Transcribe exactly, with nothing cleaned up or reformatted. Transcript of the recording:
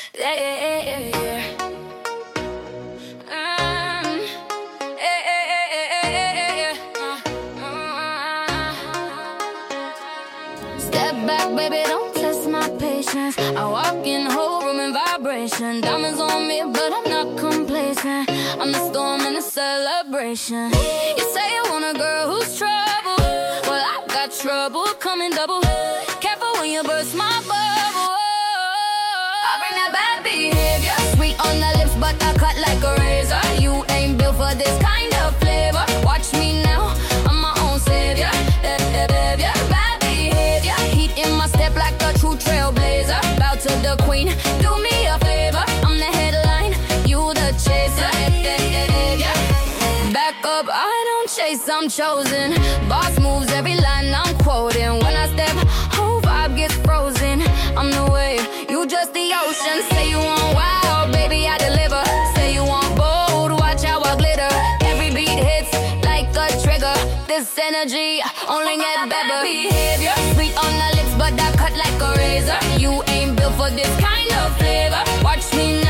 Yeah, yeah, yeah, yeah. Um, yeah, yeah, yeah, yeah, yeah, yeah. Uh, uh. Step back, baby, don't test my patience. I walk in the whole room in vibration. Diamonds on me, but I'm not complacent. I'm the storm in the celebration. You say you want a girl who's trouble. Well, I got trouble coming double. Careful when you burst my bubble. I bring that bad behavior. Sweet on the lips, but I cut like a razor. You ain't built for this kind of flavor. Watch me now, I'm my own savior. Bad behavior. Heat in my step like a true trailblazer. Bow to the queen, do me a favor. I'm the headline, you the chaser. Back up, I don't chase, I'm chosen. Boss moves, every line I'm quoting. When I step, whole vibe gets frozen. I'm the wave, you just the ocean. Say you want wild, baby, I deliver. Say you want bold, watch how I glitter. Every beat hits like a trigger. This energy only get better. Behavior, sweet on the lips, but I cut like a razor. You ain't built for this kind of flavor. Watch me now,